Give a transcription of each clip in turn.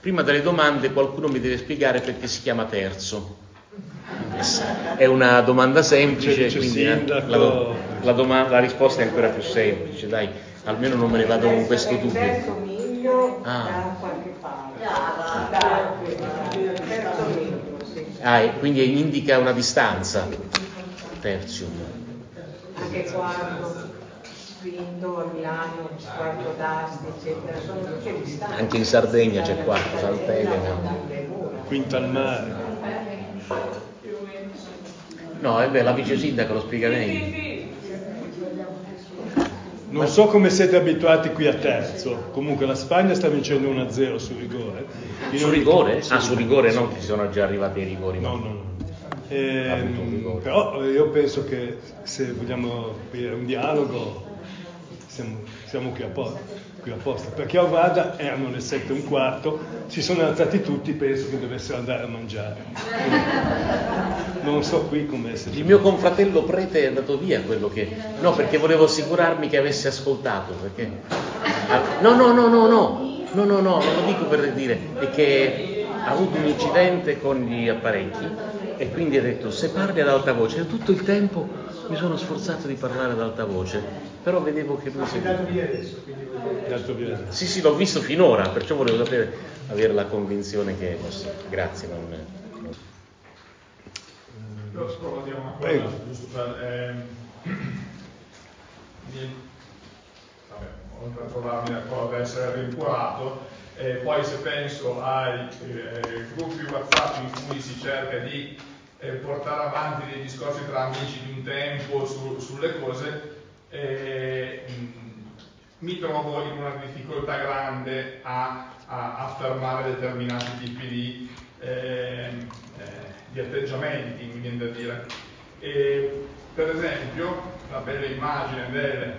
prima delle domande qualcuno mi deve spiegare perché si chiama Terzo. È una domanda semplice, quindi la risposta è ancora più semplice, dai, almeno non me ne vado con questo dubbio. Terzo miglio da qualche parte. Terzo miglio, sì. E quindi indica una distanza. Tertium. Anche quarto, quinto a Milano, quarto d'Asti, eccetera, sono tutte distanze. Anche in Sardegna c'è quarto, Sant'Elena. Quinto al mare. No, la vice sindaco lo spiega meglio. Non so come siete abituati qui a Terzo, comunque la Spagna sta vincendo 1-0 su rigore. Su rigore? Sì, su rigore non ci sono già arrivati i rigori. No. Però io penso che se vogliamo aprire un dialogo siamo qui apposta. Perché a Ovada erano le 7:15, si sono alzati tutti, penso che dovessero andare a mangiare. Non so qui come essere. Il mio confratello prete è andato via, quello che... No, perché volevo assicurarmi che avesse ascoltato, perché... No, non lo dico per dire, è che ha avuto un incidente con gli apparecchi e quindi ha detto se parli ad alta voce. Tutto il tempo mi sono sforzato di parlare ad alta voce, però vedevo che lui si è dato via adesso. Sì, l'ho visto finora, perciò volevo avere la convinzione che fosse. Grazie. Io provo a dire una cosa, giusto per... oltre a trovarmi d'accordo ad essere rincuorato, poi se penso ai gruppi WhatsApp in cui si cerca di portare avanti dei discorsi tra amici di un tempo sulle cose, mi trovo in una difficoltà grande a affermare determinati tipi di atteggiamenti, mi viene da dire. Per esempio, la bella immagine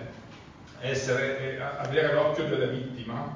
avere l'occhio della vittima,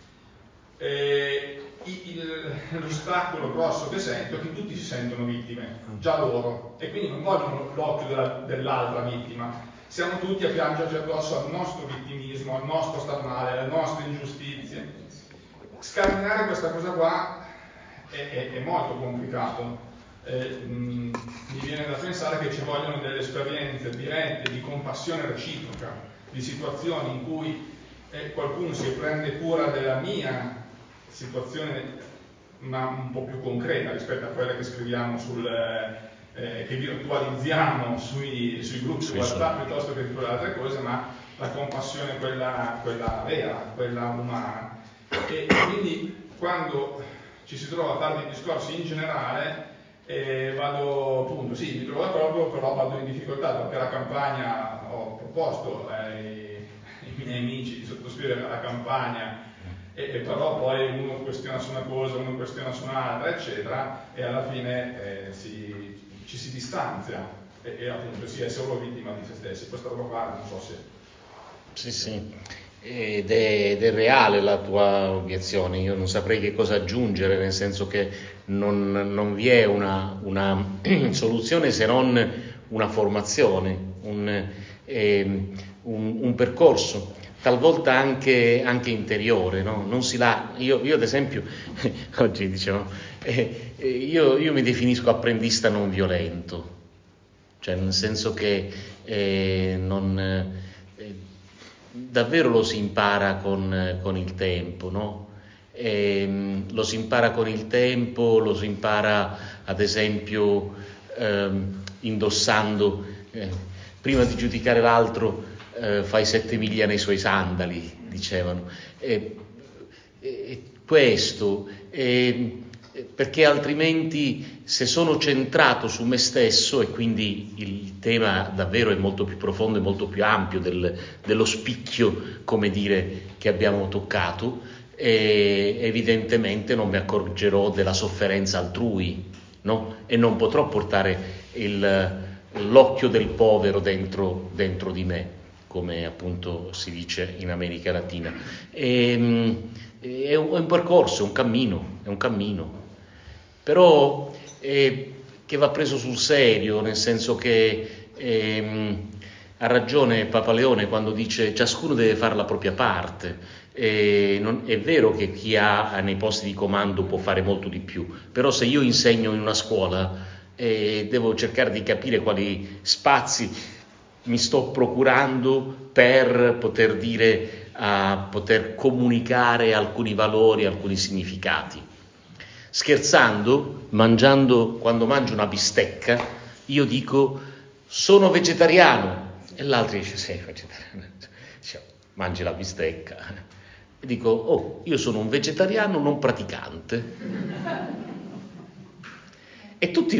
l'ostacolo grosso che sento è che tutti si sentono vittime, già loro, e quindi non vogliono l'occhio dell'altra vittima. Siamo tutti a piangerci addosso al nostro vittimismo, al nostro star male, alle nostre ingiustizie. Scardinare questa cosa qua è molto complicato. Mi viene da pensare che ci vogliono delle esperienze dirette di compassione reciproca, di situazioni in cui qualcuno si prende cura della mia situazione, ma un po' più concreta rispetto a quelle che scriviamo che virtualizziamo sui gruppi WhatsApp piuttosto che di quelle altre cose, ma la compassione quella vera, quella umana. E quindi quando ci si trova a fare dei discorsi in generale mi trovo d'accordo, però vado in difficoltà perché la campagna, ho proposto ai miei amici di sottoscrivere la campagna e però poi uno questiona su una cosa, uno questiona su un'altra, eccetera, e alla fine ci si distanzia e appunto si è solo vittima di se stessi. Questa roba qua non so se... Sì. Ed è reale la tua obiezione, io non saprei che cosa aggiungere, nel senso che non vi è una soluzione se non una formazione, un percorso, talvolta anche interiore, no? Non si io ad esempio, oggi dicevo, io mi definisco apprendista non violento, cioè nel senso che davvero lo si impara con il tempo, no? Lo si impara con il tempo, lo si impara ad esempio indossando, prima di giudicare l'altro fai 7 miglia nei suoi sandali, dicevano. Questo, perché altrimenti se sono centrato su me stesso, e quindi il tema davvero è molto più profondo e molto più ampio dello spicchio, come dire, che abbiamo toccato, evidentemente non mi accorgerò della sofferenza altrui, no? E non potrò portare l'occhio del povero dentro di me, come appunto si dice in America Latina. È un percorso, è un cammino, però che va preso sul serio, nel senso che ha ragione Papa Leone quando dice ciascuno deve fare la propria parte. È vero che chi ha nei posti di comando può fare molto di più, però se io insegno in una scuola devo cercare di capire quali spazi mi sto procurando per poter poter comunicare alcuni valori, alcuni significati. Scherzando, quando mangio una bistecca, io dico sono vegetariano e l'altro dice sei vegetariano, dice, mangi la bistecca e dico oh, io sono un vegetariano non praticante e tutti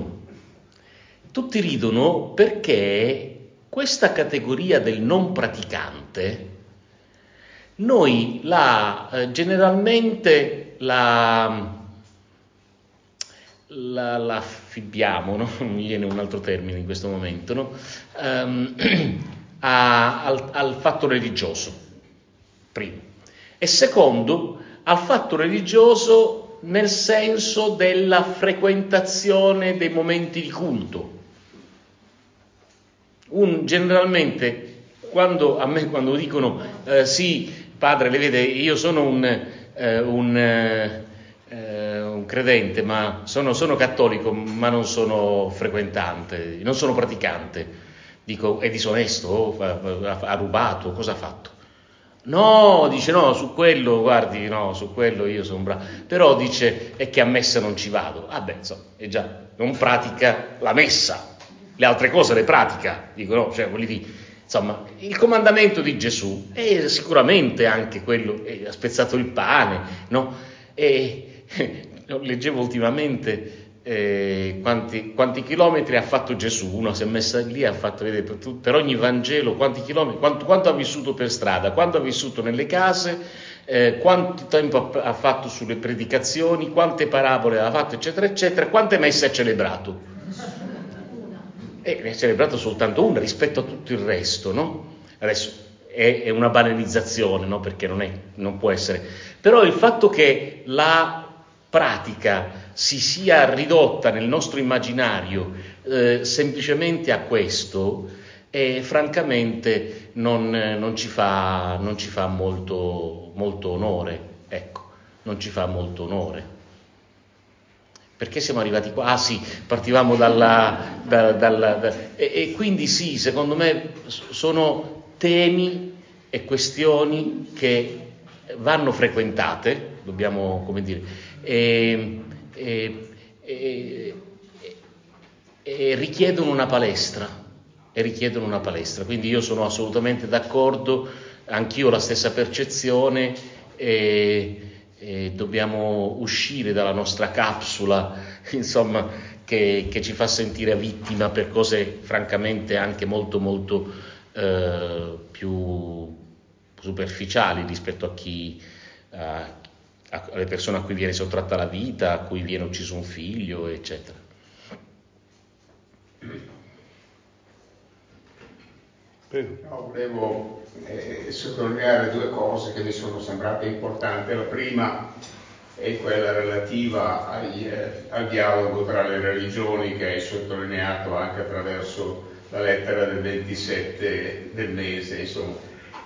ridono perché questa categoria del non praticante noi generalmente la affibbiamo, no? Non mi viene un altro termine in questo momento, no? Al fatto religioso, primo, e secondo al fatto religioso nel senso della frequentazione dei momenti di culto. Generalmente quando dicono sì padre, le vede, io sono un credente, ma sono cattolico, ma non sono frequentante, non sono praticante. Dico, è disonesto, ha rubato, cosa ha fatto? No, dice no, su quello, guardi, no, su quello io sono bravo. Però dice, è che a messa non ci vado. Ah beh, insomma, è già, non pratica la messa, le altre cose le pratica. Dico no, cioè, voglio dire, insomma, il comandamento di Gesù è sicuramente anche quello, ha spezzato il pane, no? Leggevo ultimamente quanti chilometri ha fatto Gesù. Uno si è messa lì, ha fatto vedere per ogni Vangelo quanti chilometri, quanto ha vissuto per strada, quanto ha vissuto nelle case, quanto tempo ha fatto sulle predicazioni, quante parabole ha fatto, eccetera eccetera, quante messe ha celebrato. E ne ha celebrato soltanto una rispetto a tutto il resto, no? Adesso è una banalizzazione, no? Perché non può essere, però il fatto che la pratica si sia ridotta nel nostro immaginario semplicemente a questo, francamente non ci fa molto onore, ecco, non ci fa molto onore. Perché siamo arrivati qua? Ah sì, partivamo e quindi sì, secondo me sono temi e questioni che vanno frequentate, dobbiamo, come dire, e richiedono una palestra, quindi io sono assolutamente d'accordo, anch'io ho la stessa percezione, dobbiamo uscire dalla nostra capsula, insomma, che ci fa sentire vittima per cose francamente anche molto molto più superficiali rispetto alle persone a cui viene sottratta la vita, a cui viene ucciso un figlio, eccetera. No, volevo sottolineare due cose che mi sono sembrate importanti. La prima è quella relativa al dialogo tra le religioni, che hai sottolineato anche attraverso la lettera del 27 del mese. Insomma,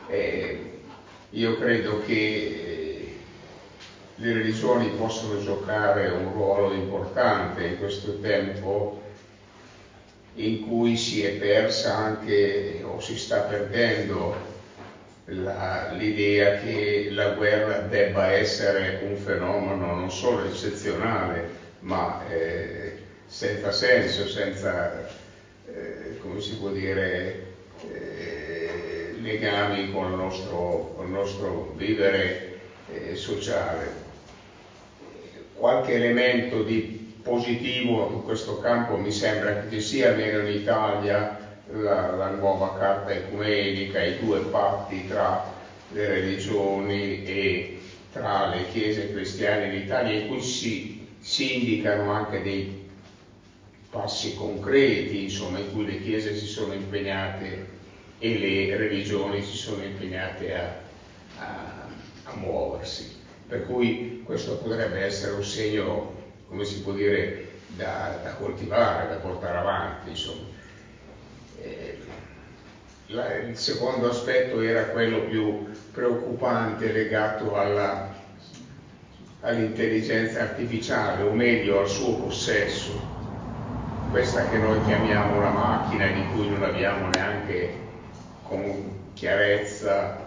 io credo che le religioni possono giocare un ruolo importante in questo tempo in cui si è persa anche, o si sta perdendo, l'idea che la guerra debba essere un fenomeno non solo eccezionale, ma senza senso, senza, come si può dire, legami con il nostro vivere sociale. Qualche elemento di positivo in questo campo mi sembra che ci sia, almeno in Italia, la nuova carta ecumenica, i due patti tra le religioni e tra le chiese cristiane in Italia, in cui si indicano anche dei passi concreti, insomma, in cui le chiese si sono impegnate e le religioni si sono impegnate a muoversi. Per cui questo potrebbe essere un segno, come si può dire, da coltivare, da portare avanti, insomma. il secondo aspetto era quello più preoccupante legato all'intelligenza artificiale, o meglio al suo possesso, questa che noi chiamiamo una macchina di cui non abbiamo neanche con chiarezza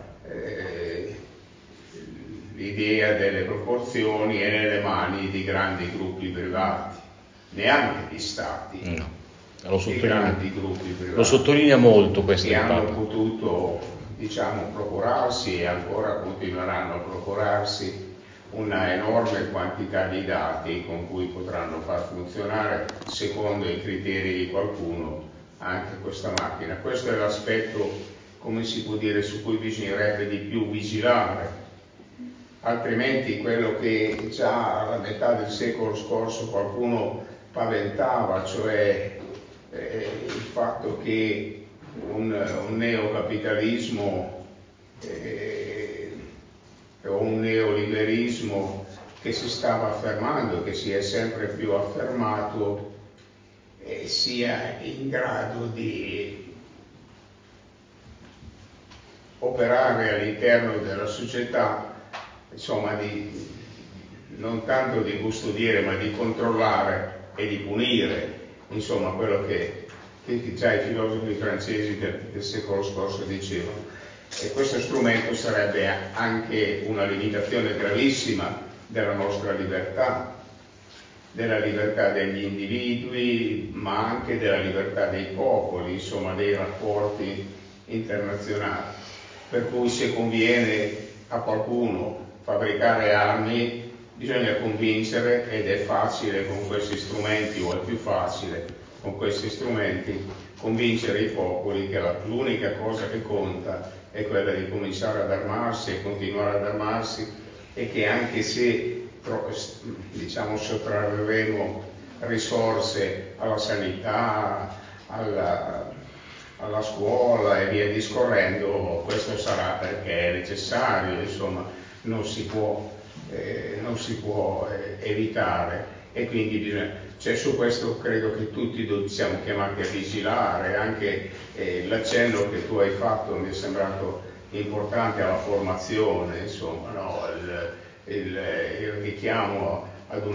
l'idea delle proporzioni, è nelle mani di grandi gruppi privati, neanche di stati. No. Di grandi gruppi privati, lo sottolinea molto questo che hanno potuto, diciamo, procurarsi e ancora continueranno a procurarsi una enorme quantità di dati con cui potranno far funzionare, secondo i criteri di qualcuno, anche questa macchina. Questo è l'aspetto, come si può dire, su cui bisognerebbe di più vigilare, altrimenti quello che già alla metà del secolo scorso qualcuno paventava, cioè il fatto che un neocapitalismo o un neoliberismo che si stava affermando e che si è sempre più affermato sia in grado di operare all'interno della società, insomma, non tanto di custodire ma di controllare e di punire, insomma, quello che già i filosofi francesi del secolo scorso dicevano. E questo strumento sarebbe anche una limitazione gravissima della nostra libertà, della libertà degli individui, ma anche della libertà dei popoli, insomma, dei rapporti internazionali. Per cui se conviene a qualcuno fabbricare armi, bisogna convincere, ed è facile con questi strumenti, o è più facile con questi strumenti, convincere i popoli che l'unica cosa che conta è quella di cominciare ad armarsi e continuare ad armarsi, e che anche se, diciamo, sottrarremo risorse alla sanità, alla scuola e via discorrendo, questo sarà perché è necessario, insomma, non si può evitare, e quindi cioè, su questo credo che tutti siamo chiamati a vigilare. Anche l'accenno che tu hai fatto mi è sembrato importante alla formazione, insomma, no? il richiamo ad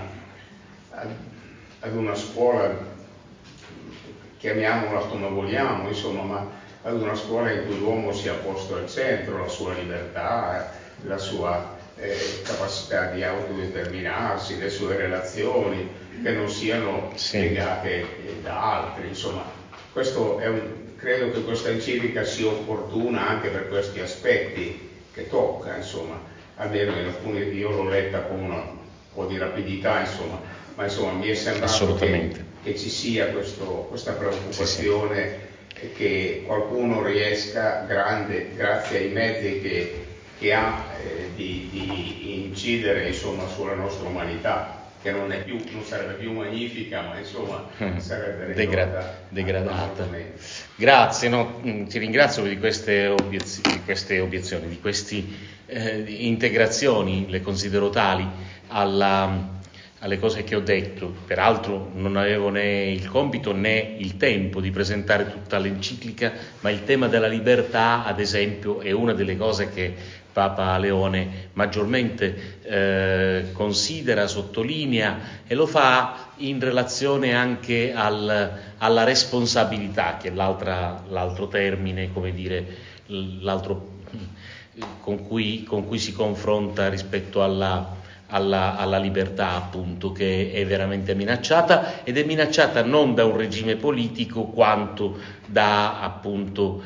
una scuola, chiamiamola come vogliamo, insomma, ma ad una scuola in cui l'uomo sia posto al centro, la sua libertà, la sua capacità di autodeterminarsi, le sue relazioni, che non siano legate da altri, insomma. Questo credo che questa enciclica sia opportuna anche per questi aspetti che tocca, insomma, almeno in alcuni, io l'ho letta con un po' di rapidità, insomma, ma insomma mi è sembrato che ci sia questa preoccupazione, e che qualcuno riesca, grazie ai mezzi che ha, di incidere, insomma, sulla nostra umanità, che non sarebbe più magnifica, ma insomma sarebbe degradata. Grazie, ti ringrazio di queste obiezioni, di queste integrazioni, le considero tali alle cose che ho detto. Peraltro non avevo né il compito né il tempo di presentare tutta l'enciclica, ma il tema della libertà, ad esempio, è una delle cose che Papa Leone maggiormente considera, sottolinea, e lo fa in relazione anche alla responsabilità, che è l'altro termine, come dire, l'altro con cui si confronta rispetto alla libertà, appunto, che è veramente minacciata, ed è minacciata non da un regime politico quanto da, appunto,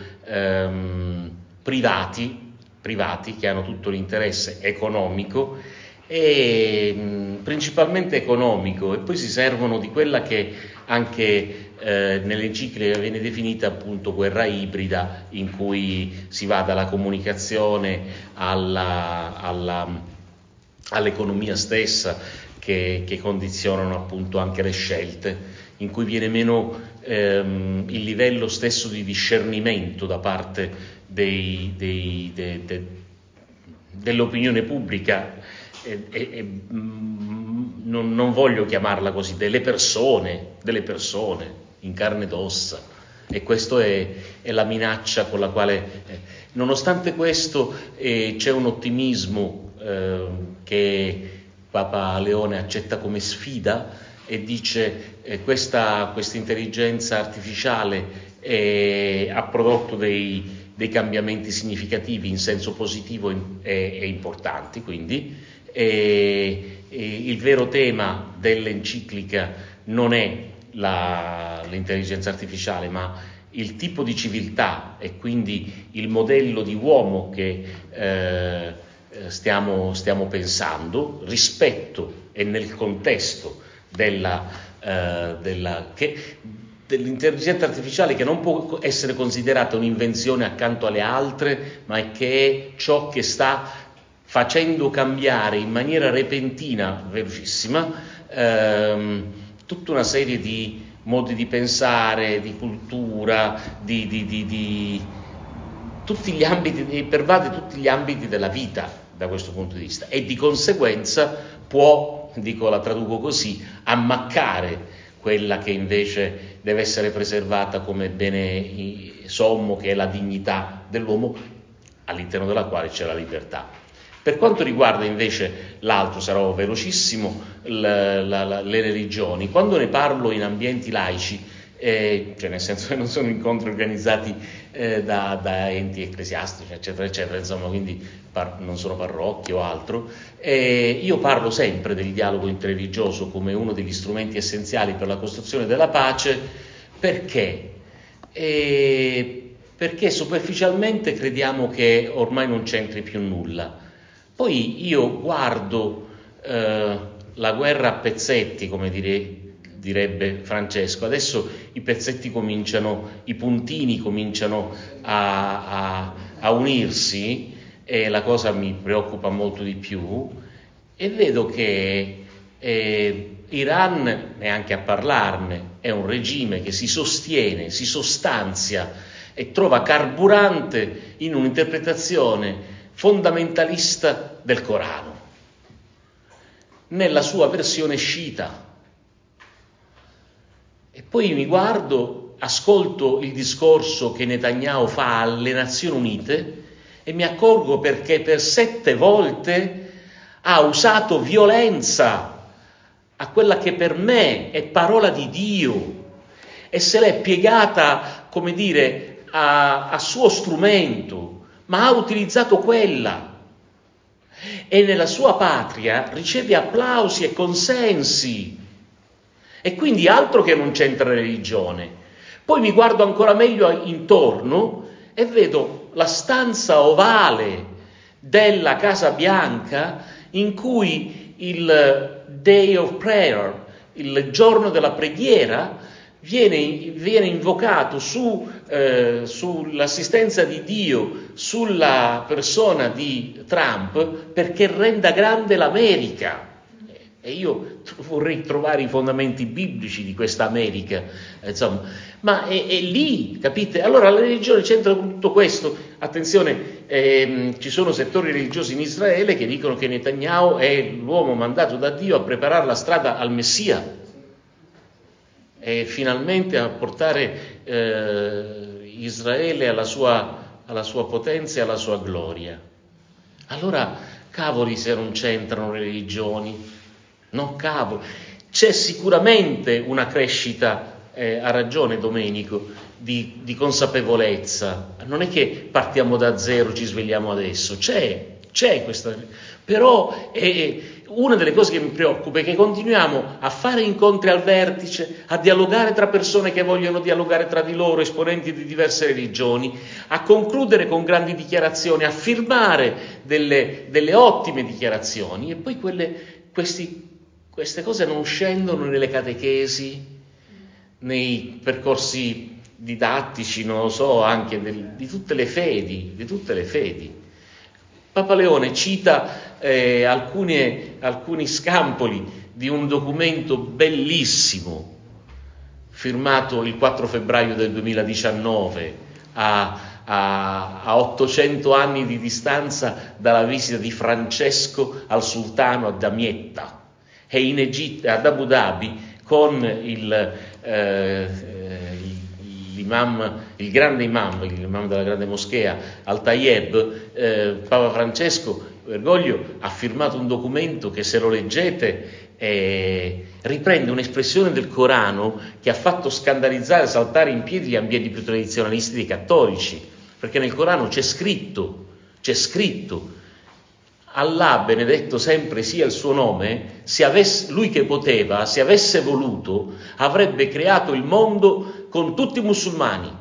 privati che hanno tutto l'interesse economico, e principalmente economico, e poi si servono di quella che anche nell'enciclica viene definita, appunto, guerra ibrida, in cui si va dalla comunicazione all'economia stessa, che condizionano, appunto, anche le scelte, in cui viene meno il livello stesso di discernimento da parte dell'opinione pubblica, non voglio chiamarla così, delle persone in carne ed ossa, e questa è la minaccia con la quale, nonostante questo, c'è un ottimismo che Papa Leone accetta come sfida e dice questa intelligenza artificiale ha prodotto dei cambiamenti significativi in senso positivo e importanti, quindi il vero tema dell'enciclica non è l'intelligenza artificiale, ma il tipo di civiltà e quindi il modello di uomo che stiamo pensando rispetto e nel contesto dell'intelligenza artificiale, che non può essere considerata un'invenzione accanto alle altre, ma è che è ciò che sta facendo cambiare in maniera repentina, velocissima, tutta una serie di modi di pensare, di cultura, di tutti gli ambiti, pervade tutti gli ambiti della vita da questo punto di vista, e di conseguenza può, la traduco così, ammaccare quella che invece deve essere preservata come bene sommo, che è la dignità dell'uomo, all'interno della quale c'è la libertà. Per quanto riguarda invece l'altro, sarò velocissimo, le religioni, quando ne parlo in ambienti laici, cioè nel senso che non sono incontri organizzati da enti ecclesiastici, eccetera, eccetera, insomma, quindi non sono parrocchie o altro, io parlo sempre del dialogo interreligioso come uno degli strumenti essenziali per la costruzione della pace. Perché? Perché superficialmente crediamo che ormai non c'entri più nulla. Poi io guardo la guerra a pezzetti, come direbbe Francesco. Adesso i pezzetti i puntini cominciano a unirsi, e la cosa mi preoccupa molto di più, e vedo che Iran, neanche a parlarne, è un regime che si sostiene, si sostanzia e trova carburante in un'interpretazione fondamentalista del Corano, nella sua versione sciita. E poi mi guardo, ascolto il discorso che Netanyahu fa alle Nazioni Unite e mi accorgo perché per 7 volte ha usato violenza a quella che per me è parola di Dio, e se l'è piegata, come dire, a suo strumento, ma ha utilizzato quella, e nella sua patria riceve applausi e consensi, e quindi altro che non c'entra religione. Poi mi guardo ancora meglio intorno e vedo la stanza ovale della Casa Bianca, in cui il Day of Prayer, il giorno della preghiera, viene invocato sull'assistenza di Dio sulla persona di Trump, perché renda grande l'America. E io vorrei trovare i fondamenti biblici di questa America, insomma, ma è lì, capite? Allora la religione c'entra con tutto questo. Attenzione, ci sono settori religiosi in Israele che dicono che Netanyahu è l'uomo mandato da Dio a preparare la strada al Messia e finalmente a portare Israele alla sua potenza e alla sua gloria. Allora, cavoli se non c'entrano religioni. No, cavolo, c'è sicuramente una crescita, ha ragione Domenico, di consapevolezza. Non è che partiamo da zero, ci svegliamo adesso, c'è questa, però una delle cose che mi preoccupa è che continuiamo a fare incontri al vertice, a dialogare tra persone che vogliono dialogare tra di loro, esponenti di diverse religioni, a concludere con grandi dichiarazioni, a firmare delle ottime dichiarazioni, e poi queste cose non scendono nelle catechesi, nei percorsi didattici, non lo so, anche di tutte le fedi. Papa Leone cita alcuni scampoli di un documento bellissimo, firmato il 4 febbraio del 2019, a 800 anni di distanza dalla visita di Francesco al sultano a Damietta, e in Egitto, ad Abu Dhabi, con il grande l'imam della grande moschea Al-Tayeb, Papa Francesco Bergoglio ha firmato un documento che, se lo leggete, riprende un'espressione del Corano che ha fatto scandalizzare, saltare in piedi gli ambienti più tradizionalisti dei cattolici, perché nel Corano c'è scritto Allah, benedetto sempre sia il suo nome, lui che poteva, se avesse voluto, avrebbe creato il mondo con tutti i musulmani.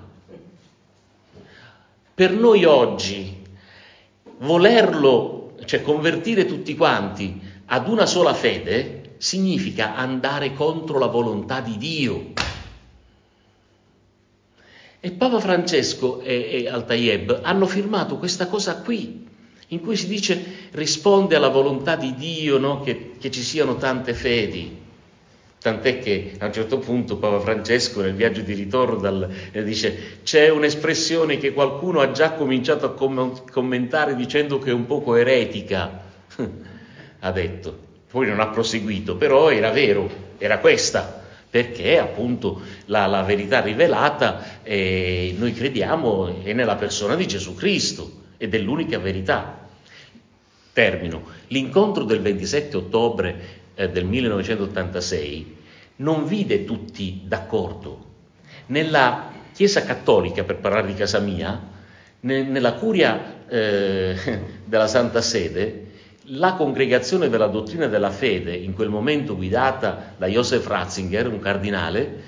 Per noi oggi volerlo, cioè convertire tutti quanti ad una sola fede, significa andare contro la volontà di Dio. E Papa Francesco e Al-Tayeb hanno firmato questa cosa qui, in cui si dice risponde alla volontà di Dio, no? che ci siano tante fedi. Tant'è che a un certo punto Papa Francesco, nel viaggio di ritorno, dice: c'è un'espressione che qualcuno ha già cominciato a commentare dicendo che è un poco eretica, ha detto. Poi non ha proseguito, però era vero, era questa, perché appunto la verità rivelata, noi crediamo, è nella persona di Gesù Cristo ed è l'unica verità. Termino. L'incontro del 27 ottobre del 1986 non vide tutti d'accordo. Nella Chiesa Cattolica, per parlare di casa mia, nella curia della Santa Sede, la congregazione della dottrina della fede, in quel momento guidata da Joseph Ratzinger, un cardinale,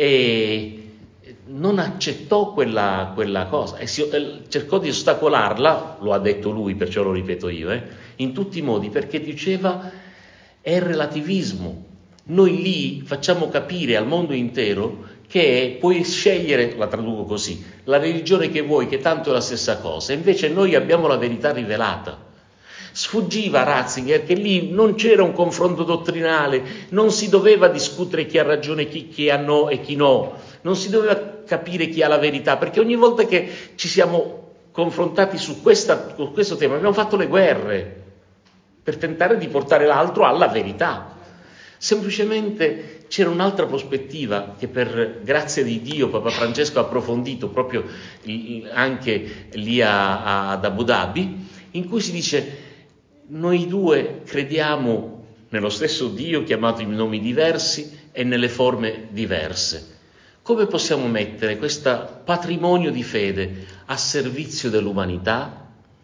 non accettò quella cosa e cercò di ostacolarla, lo ha detto lui, perciò lo ripeto io, in tutti i modi, perché diceva: è relativismo. Noi lì facciamo capire al mondo intero che puoi scegliere, la traduco così, la religione che vuoi, che tanto è la stessa cosa, invece noi abbiamo la verità rivelata. Sfuggiva Ratzinger che lì non c'era un confronto dottrinale, non si doveva discutere chi ha ragione, chi ha no e chi no, non si doveva capire chi ha la verità, perché ogni volta che ci siamo confrontati su questo tema abbiamo fatto le guerre per tentare di portare l'altro alla verità. Semplicemente c'era un'altra prospettiva che, per grazia di Dio, Papa Francesco ha approfondito proprio anche lì ad Abu Dhabi, in cui si dice: noi due crediamo nello stesso Dio chiamato in nomi diversi e nelle forme diverse. Come possiamo mettere questo patrimonio di fede a servizio dell'umanità?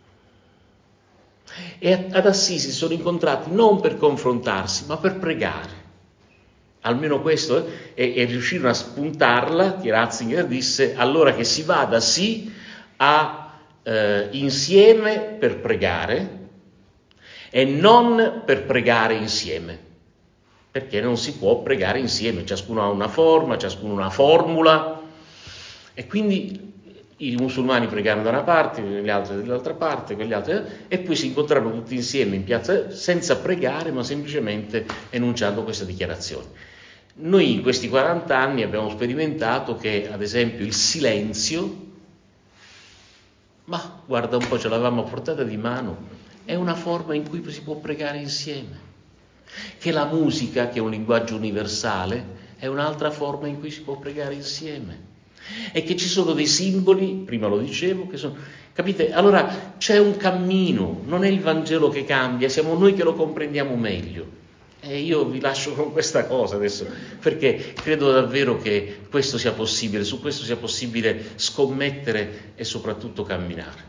E ad Assisi si sono incontrati non per confrontarsi, ma per pregare. Almeno questo, e riuscirono a spuntarla, che Ratzinger disse: allora che si vada sì insieme per pregare e non per pregare insieme, perché non si può pregare insieme, ciascuno ha una forma, ciascuno una formula, e quindi i musulmani pregarono da una parte, gli altri dall'altra parte, quegli altri, e poi si incontrarono tutti insieme in piazza senza pregare, ma semplicemente enunciando questa dichiarazione. Noi in questi 40 anni abbiamo sperimentato che, ad esempio, il silenzio, ma guarda un po', ce l'avevamo a portata di mano, è una forma in cui si può pregare insieme. Che la musica, che è un linguaggio universale, è un'altra forma in cui si può pregare insieme. E che ci sono dei simboli, prima lo dicevo, che sono, capite? Allora c'è un cammino, non è il Vangelo che cambia, siamo noi che lo comprendiamo meglio. E io vi lascio con questa cosa adesso, perché credo davvero che questo sia possibile, su questo sia possibile scommettere e soprattutto camminare.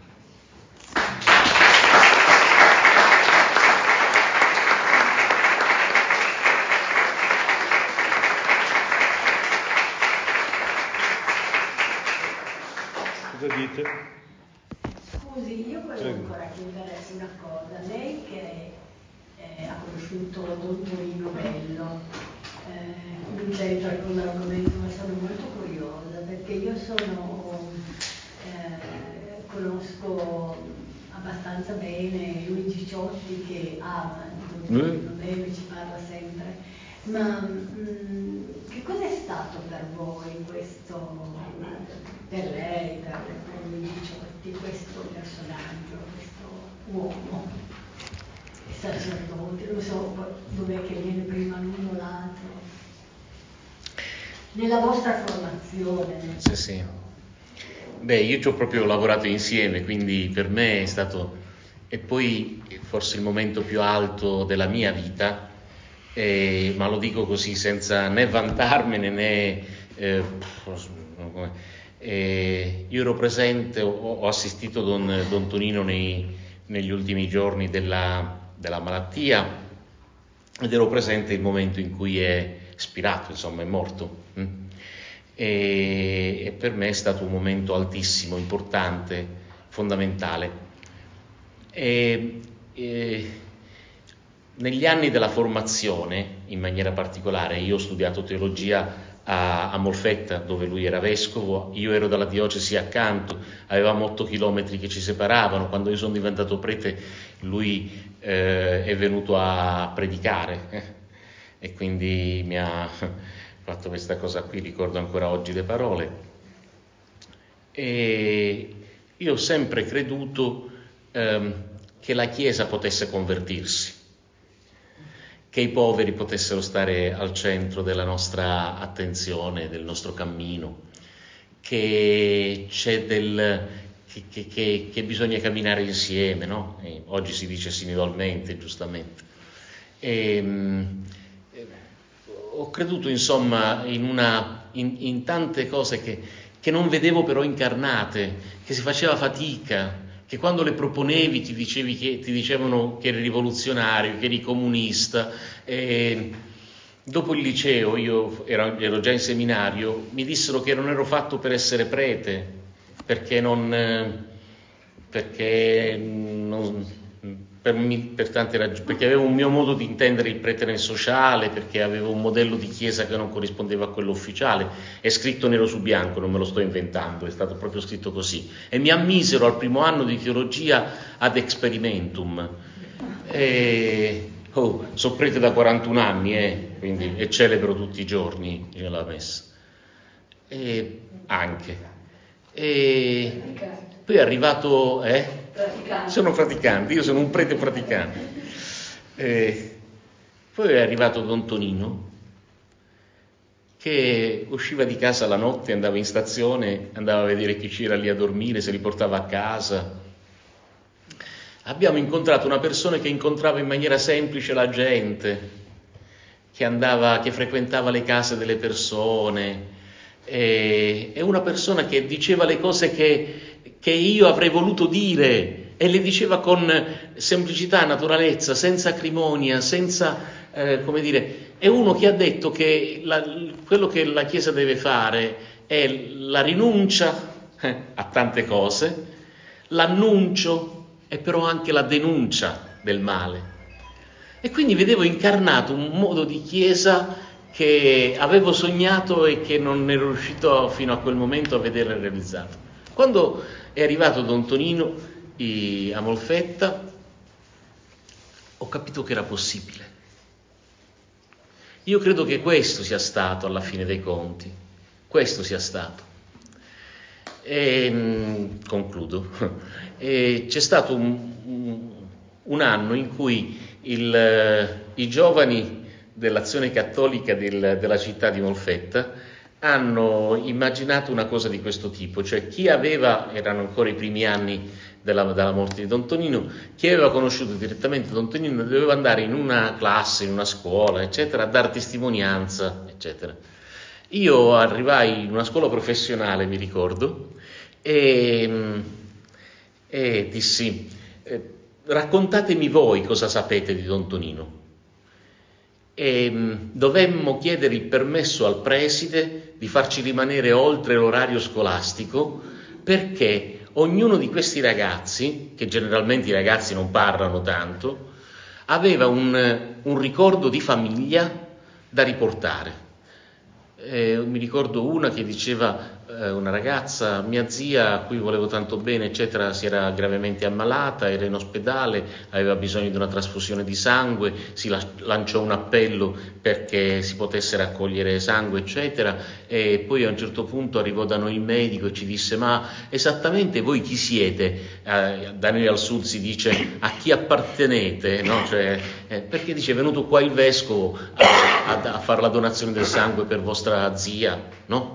Cosa dite? Scusi, io volevo ancora chiedere una cosa. Lei che ha conosciuto Don Torino Bello, non c'entra con l'argomento, ma sono molto curiosa, perché io conosco abbastanza bene Luigi Ciotti, che ama Don Torino Bello, ci parla sempre. Ma che cosa è stato per voi questo, per lei, per Luigi Ciotti, questo personaggio, questo uomo, sacerdote, non so dov'è che viene prima l'uno o l'altro, nella vostra formazione? collaborazione. Sì, sì. Beh, io ci ho proprio lavorato insieme, quindi per me è stato, e poi forse il momento più alto della mia vita, ma lo dico così senza né vantarmene né io ero presente, ho assistito Don Tonino negli ultimi giorni della malattia, ed ero presente il momento in cui è spirato, insomma è morto. E per me è stato un momento altissimo, importante, fondamentale. Negli anni della formazione, in maniera particolare, io ho studiato teologia a Molfetta, dove lui era vescovo, io ero dalla diocesi accanto, avevamo 8 chilometri che ci separavano. Quando io sono diventato prete, lui è venuto a predicare, e quindi mi ha fatto questa cosa qui, ricordo ancora oggi le parole. E io ho sempre creduto che la Chiesa potesse convertirsi, che i poveri potessero stare al centro della nostra attenzione, del nostro cammino, che c'è che bisogna camminare insieme, no? Oggi si dice sinodalmente, giustamente. Ho creduto insomma in tante cose che non vedevo però incarnate, che si faceva fatica, che quando le proponevi ti dicevano che eri rivoluzionario, che eri comunista. Dopo il liceo, io ero già in seminario, mi dissero che non ero fatto per essere prete, perché per tante ragioni, perché avevo un mio modo di intendere il prete nel sociale, perché avevo un modello di chiesa che non corrispondeva a quello ufficiale. È scritto nero su bianco, non me lo sto inventando, è stato proprio scritto così. E mi ammisero al primo anno di teologia ad experimentum. Sono prete da 41 anni, quindi, e celebro tutti i giorni la messa. Poi è arrivato... Sono praticante, io sono un prete praticante. Poi è arrivato Don Tonino, che usciva di casa la notte, andava in stazione, andava a vedere chi c'era lì a dormire, se li portava a casa. Abbiamo incontrato una persona che incontrava in maniera semplice la gente, che frequentava le case delle persone, è una persona che diceva le cose che io avrei voluto dire, e le diceva con semplicità, naturalezza, senza acrimonia, senza, è uno che ha detto che quello che la Chiesa deve fare è la rinuncia a tante cose, l'annuncio e però anche la denuncia del male. E quindi vedevo incarnato un modo di Chiesa che avevo sognato e che non ero riuscito fino a quel momento a vedere realizzato. Quando è arrivato Don Tonino a Molfetta, ho capito che era possibile. Io credo che questo sia stato, alla fine dei conti, questo sia stato. Concludo. C'è stato un anno in cui i giovani dell'Azione Cattolica della città di Molfetta hanno immaginato una cosa di questo tipo, cioè erano ancora i primi anni della morte di Don Tonino, chi aveva conosciuto direttamente Don Tonino doveva andare in una classe, in una scuola, eccetera, a dare testimonianza, eccetera. Io arrivai in una scuola professionale, mi ricordo, e dissi, raccontatemi voi cosa sapete di Don Tonino. E dovemmo chiedere il permesso al preside di farci rimanere oltre l'orario scolastico, perché ognuno di questi ragazzi, che generalmente i ragazzi non parlano tanto, aveva un ricordo di famiglia da riportare. Mi ricordo una che diceva, una ragazza, mia zia a cui volevo tanto bene, eccetera, si era gravemente ammalata, era in ospedale, aveva bisogno di una trasfusione di sangue, si lanciò un appello perché si potesse raccogliere sangue, eccetera, e poi a un certo punto arrivò da noi il medico e ci disse, ma esattamente voi chi siete? Da noi al sud si dice, a chi appartenete, no? Cioè, perché dice, è venuto qua il vescovo a fare la donazione del sangue per vostra zia, no?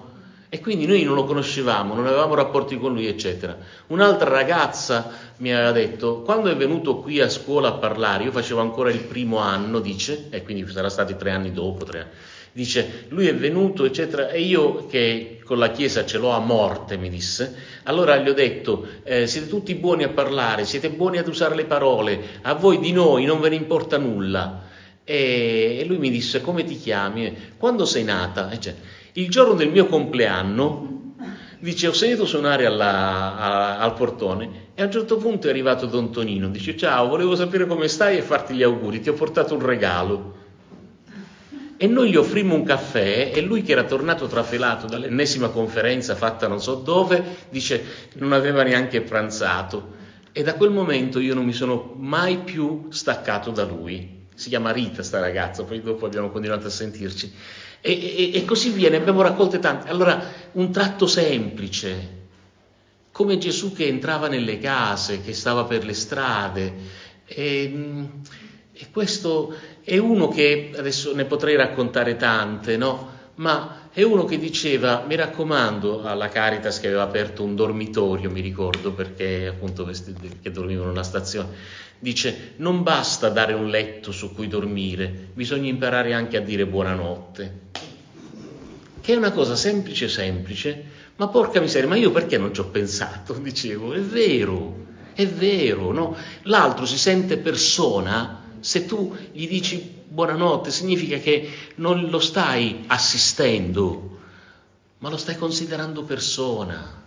E quindi noi non lo conoscevamo, non avevamo rapporti con lui, eccetera. Un'altra ragazza mi aveva detto, quando è venuto qui a scuola a parlare, io facevo ancora il primo anno, dice, e quindi sarà stati 3 anni dopo, 3 anni, dice, lui è venuto, eccetera, e io che con la Chiesa ce l'ho a morte, mi disse, allora gli ho detto, siete tutti buoni a parlare, siete buoni ad usare le parole, a voi di noi non ve ne importa nulla. E lui mi disse, come ti chiami? Quando sei nata? Il giorno del mio compleanno, dice, ho sentito suonare al portone e a un certo punto è arrivato Don Tonino, dice, ciao, volevo sapere come stai e farti gli auguri, ti ho portato un regalo. E noi gli offrimmo un caffè e lui, che era tornato trafelato dall'ennesima conferenza fatta non so dove, dice, non aveva neanche pranzato. E da quel momento io non mi sono mai più staccato da lui. Si chiama Rita sta ragazza, poi dopo abbiamo continuato a sentirci. E così via, ne abbiamo raccolte tante. Allora, un tratto semplice, come Gesù che entrava nelle case, che stava per le strade. E questo è uno che, adesso ne potrei raccontare tante, no? Ma è uno che diceva, mi raccomando, alla Caritas, che aveva aperto un dormitorio, mi ricordo, perché appunto che dormivano in una stazione, dice, non basta dare un letto su cui dormire, bisogna imparare anche a dire buonanotte. Che è una cosa semplice, ma porca miseria, ma io perché non ci ho pensato? Dicevo, è vero, no? L'altro si sente persona. Se tu gli dici buonanotte, significa che non lo stai assistendo, ma lo stai considerando persona.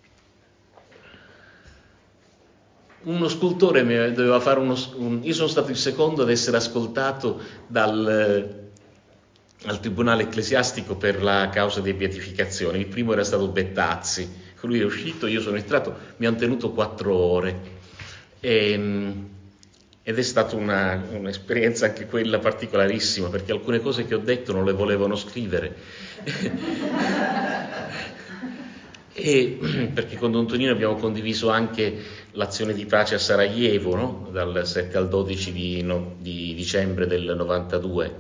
Uno scultore mi doveva fare io sono stato il secondo ad essere ascoltato al Tribunale Ecclesiastico per la causa di beatificazione. Il primo era stato Bettazzi, lui è uscito, io sono entrato, mi hanno tenuto 4 ore. Ed è stata un'esperienza anche quella particolarissima, perché alcune cose che ho detto non le volevano scrivere. Perché con Don Tonino abbiamo condiviso anche l'azione di pace a Sarajevo, no? Dal 7 al 12 di dicembre del 92.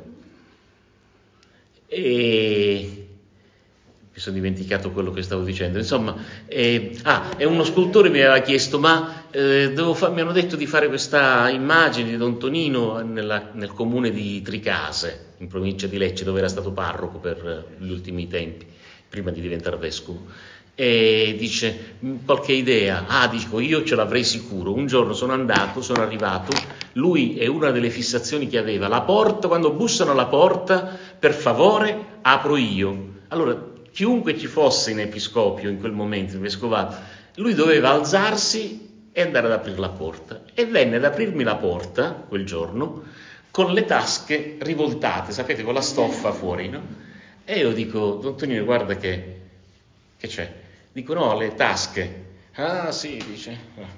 E mi sono dimenticato quello che stavo dicendo. Insomma, e uno scultore mi aveva chiesto, ma mi hanno detto di fare questa immagine di Don Tonino nel comune di Tricase, in provincia di Lecce, dove era stato parroco per gli ultimi tempi, prima di diventare vescovo. E dice, qualche idea? Dico, io ce l'avrei sicuro. Un giorno sono arrivato, lui è una delle fissazioni che aveva, la porta, quando bussano alla porta, per favore, apro io. Allora, chiunque ci fosse in episcopio in quel momento, in vescovato, lui doveva alzarsi e andare ad aprire la porta. E venne ad aprirmi la porta, quel giorno, con le tasche rivoltate, sapete, con la stoffa fuori, no? E io dico, Don Tonino, guarda che c'è? Dico, no, le tasche. Ah, sì, dice.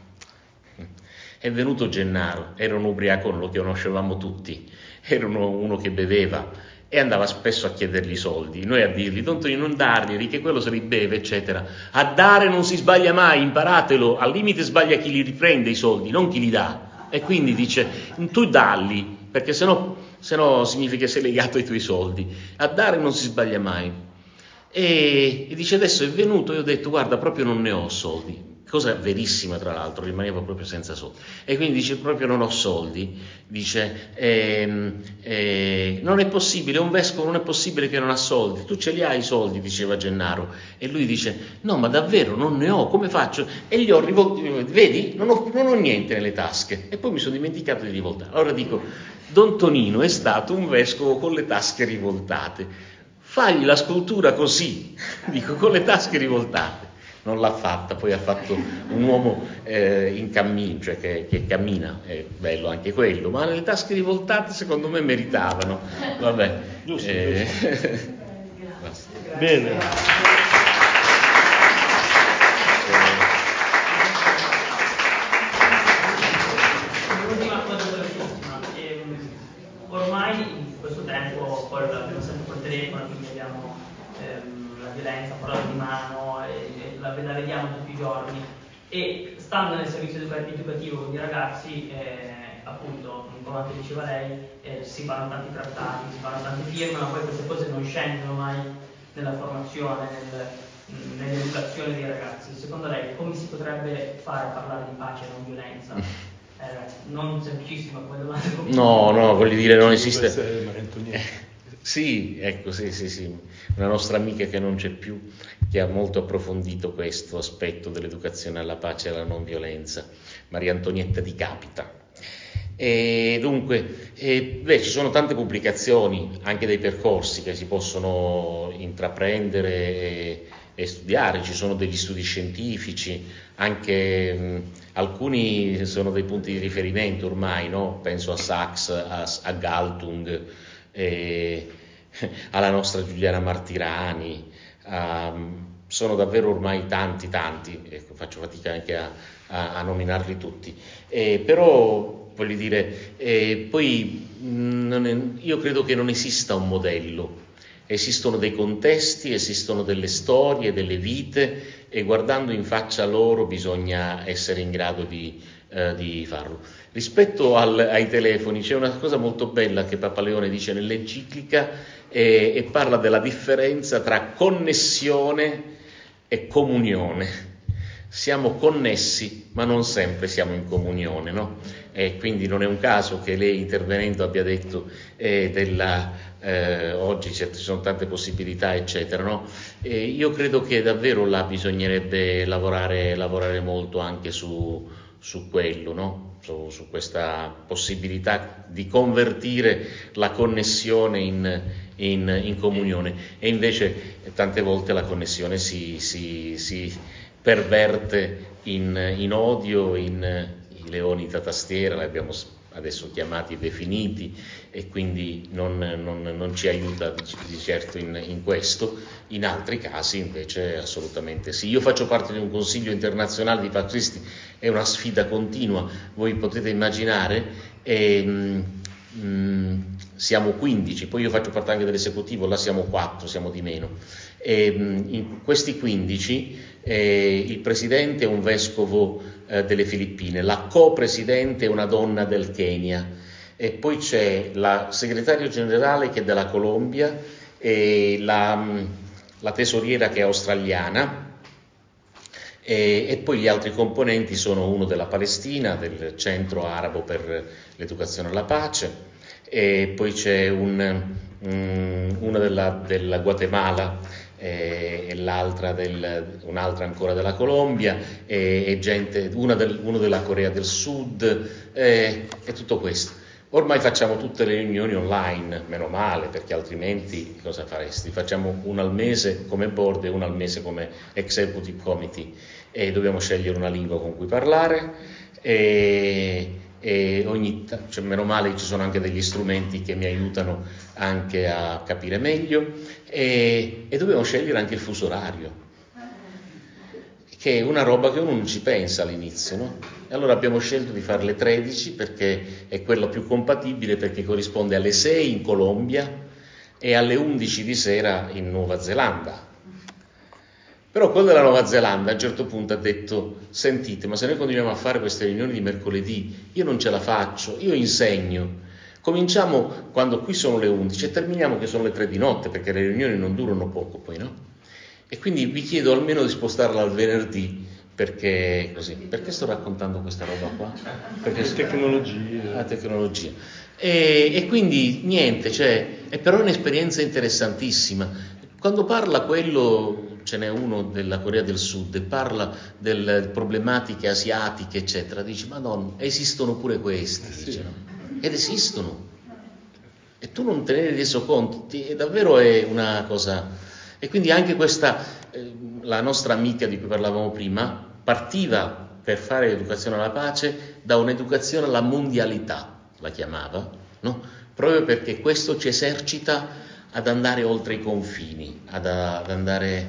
È venuto Gennaro, era un ubriaco, lo conoscevamo tutti, era uno che beveva e andava spesso a chiedergli soldi, noi a dirgli, Don Tonino, non darglieli, che quello se li beve, eccetera. A dare non si sbaglia mai, imparatelo, al limite sbaglia chi li riprende i soldi, non chi li dà. E quindi dice, tu dalli, perché sennò significa che sei legato ai tuoi soldi. A dare non si sbaglia mai. E dice, adesso è venuto, e ho detto, guarda, proprio non ne ho soldi, cosa verissima tra l'altro, rimanevo proprio senza soldi, e quindi dice, proprio non ho soldi, dice, non è possibile, un vescovo non è possibile che non ha soldi, tu ce li hai i soldi, diceva Gennaro, e lui dice, no, ma davvero non ne ho, come faccio? E gli ho rivoltato, vedi, non ho niente nelle tasche, e poi mi sono dimenticato di rivoltare. Allora dico, Don Tonino è stato un vescovo con le tasche rivoltate. Fagli la scultura così, dico, con le tasche rivoltate. Non l'ha fatta, poi ha fatto un uomo in cammino, cioè che cammina, è bello anche quello, ma le tasche rivoltate secondo me meritavano. Vabbè. Giusto. Basta. Bene. Ormai in questo tempo abbiamo sempre col telefono, quindi abbiamo la violenza a portata di mano, e la vediamo tutti i giorni, e stando nel servizio educativo con i ragazzi, appunto, come anche diceva lei, si fanno tanti trattati, si fanno tante firme, ma poi queste cose non scendono mai nella formazione, nell'educazione dei ragazzi. Secondo lei come si potrebbe fare a parlare di pace e non violenza? Non semplicissima come domanda. No, voglio dire, non esiste. Sì, ecco, sì. Una nostra amica che non c'è più, che ha molto approfondito questo aspetto dell'educazione alla pace e alla non violenza, Maria Antonietta Di Capita. E dunque, ci sono tante pubblicazioni, anche dei percorsi che si possono intraprendere e studiare, ci sono degli studi scientifici, anche alcuni sono dei punti di riferimento ormai, no? Penso a Sachs, a Galtung, alla nostra Giuliana Martirani, sono davvero ormai tanti, ecco, faccio fatica anche a nominarli tutti, però voglio dire, poi io credo che non esista un modello, esistono dei contesti, esistono delle storie, delle vite, e guardando in faccia a loro bisogna essere in grado di farlo. Rispetto ai telefoni c'è una cosa molto bella che Papa Leone dice nell'enciclica, e parla della differenza tra connessione e comunione. Siamo connessi, ma non sempre siamo in comunione, no? E quindi non è un caso che lei, intervenendo, abbia detto oggi ci sono tante possibilità, eccetera, no? Io credo che davvero là bisognerebbe lavorare molto anche su quello, no? Su questa possibilità di convertire la connessione in comunione, e invece tante volte la connessione si perverte in odio, in i leoni da tastiera, li abbiamo adesso chiamati e definiti, e quindi non ci aiuta di certo in questo. In altri casi invece assolutamente sì. Io faccio parte di un consiglio internazionale di Pax Christi, è una sfida continua, voi potete immaginare, siamo 15, poi io faccio parte anche dell'esecutivo, là siamo 4, siamo di meno, e in questi 15 il presidente è un vescovo delle Filippine, la co-presidente è una donna del Kenya, e poi c'è la segretaria generale che è della Colombia, e la tesoriera che è australiana, e poi gli altri componenti sono uno della Palestina, del Centro Arabo per l'Educazione alla Pace, e poi c'è uno della Guatemala, e l'altra un'altra ancora della Colombia, e gente, uno della Corea del Sud, e tutto questo. Ormai facciamo tutte le riunioni online, meno male, perché altrimenti cosa faresti? Facciamo una al mese come board e una al mese come executive committee, e dobbiamo scegliere una lingua con cui parlare, cioè, meno male ci sono anche degli strumenti che mi aiutano anche a capire meglio, e dobbiamo scegliere anche il fuso orario, che è una roba che uno non ci pensa all'inizio, no? E allora abbiamo scelto di fare le 13 perché è quello più compatibile, perché corrisponde alle 6 in Colombia e alle 11 di sera in Nuova Zelanda. Però quello della Nuova Zelanda a un certo punto ha detto: sentite, ma se noi continuiamo a fare queste riunioni di mercoledì, io non ce la faccio, io insegno. Cominciamo quando qui sono le 11 e terminiamo che sono le 3 di notte, perché le riunioni non durano poco poi, no? E quindi vi chiedo almeno di spostarla al venerdì, perché così. Perché sto raccontando questa roba qua? Perché la tecnologia. E quindi niente, è però un'esperienza interessantissima. Quando parla quello, ce n'è uno della Corea del Sud, e parla delle problematiche asiatiche, eccetera, dici: Madonna, esistono pure questi, sì. dice, no? Ed esistono. E tu non te ne eri reso conto, davvero è una cosa. E quindi anche questa, la nostra amica di cui parlavamo prima, partiva per fare l'educazione alla pace da un'educazione alla mondialità, la chiamava, no? Proprio perché questo ci esercita ad andare oltre i confini, ad andare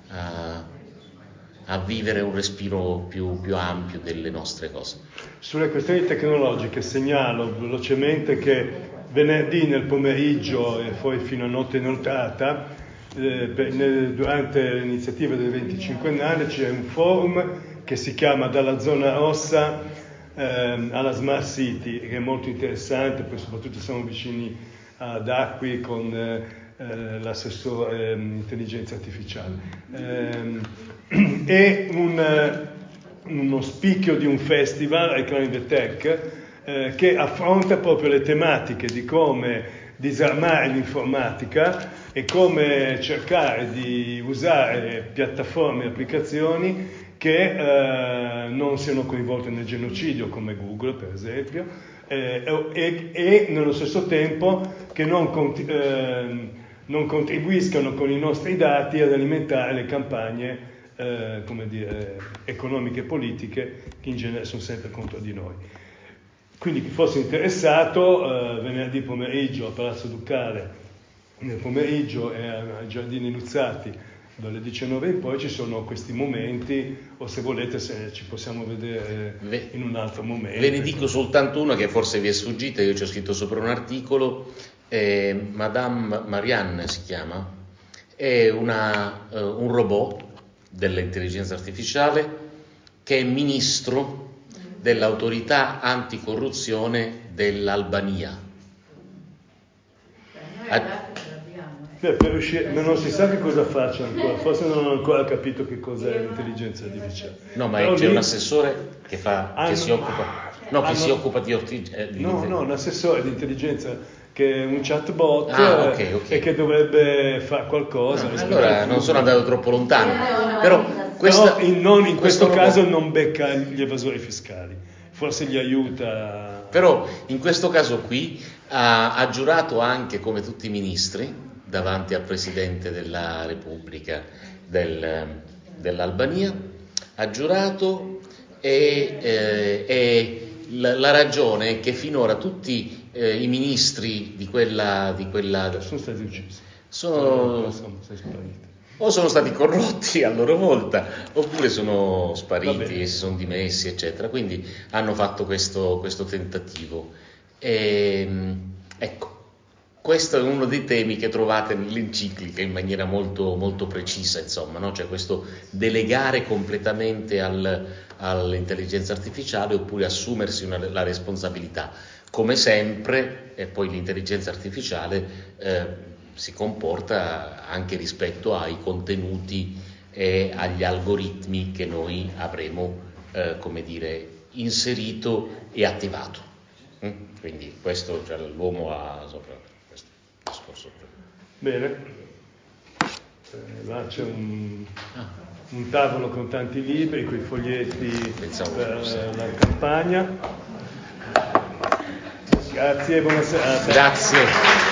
a vivere un respiro più ampio delle nostre cose. Sulle questioni tecnologiche segnalo velocemente che venerdì nel pomeriggio e poi fino a notte inoltrata, durante l'iniziativa del 25ennale, c'è un forum che si chiama Dalla zona rossa alla Smart City, che è molto interessante, poi soprattutto siamo vicini ad Acqui con l'assessore intelligenza artificiale. È uno spicchio di un festival, Ecran the Tech, che affronta proprio le tematiche di come disarmare l'informatica e come cercare di usare piattaforme e applicazioni che non siano coinvolte nel genocidio, come Google per esempio, e nello stesso tempo che non contribuiscano con i nostri dati ad alimentare le campagne economiche e politiche che in genere sono sempre contro di noi. Quindi chi fosse interessato, venerdì pomeriggio a Palazzo Ducale, nel pomeriggio e ai Giardini Luzzati, dalle 19 in poi ci sono questi momenti, o se volete se ci possiamo vedere in un altro momento. Ve ne dico soltanto una che forse vi è sfuggita, io ci ho scritto sopra un articolo, Madame Marianne si chiama, è un robot dell'intelligenza artificiale che è ministro dell'autorità anticorruzione dell'Albania. Per uscire, ma non si sa che cosa faccia ancora, forse non hanno ancora capito che cos'è l'intelligenza artificiale. No, ma c'è un assessore che si occupa di un assessore di intelligenza che è un chatbot okay. e che dovrebbe fare qualcosa. Allora non sono andato troppo lontano, però in questo caso non becca gli evasori fiscali, forse gli aiuta. Però in questo caso qui ha giurato anche, come tutti i ministri, davanti al Presidente della Repubblica dell'Albania, ha giurato e la ragione è che finora tutti i ministri di quella sono stati uccisi. Sono stati corrotti a loro volta, oppure sono spariti e si sono dimessi, eccetera. Quindi hanno fatto questo tentativo. Ecco, questo è uno dei temi che trovate nell'enciclica in maniera molto, molto precisa, insomma, no? Cioè questo delegare completamente all'intelligenza artificiale oppure assumersi la responsabilità. Come sempre, e poi l'intelligenza artificiale si comporta anche rispetto ai contenuti e agli algoritmi che noi avremo, inserito e attivato. Quindi questo, cioè, l'uomo ha sopra questo discorso. Bene, là c'è un tavolo con tanti libri, con i foglietti per la campagna. Grazie, buona serata. Grazie.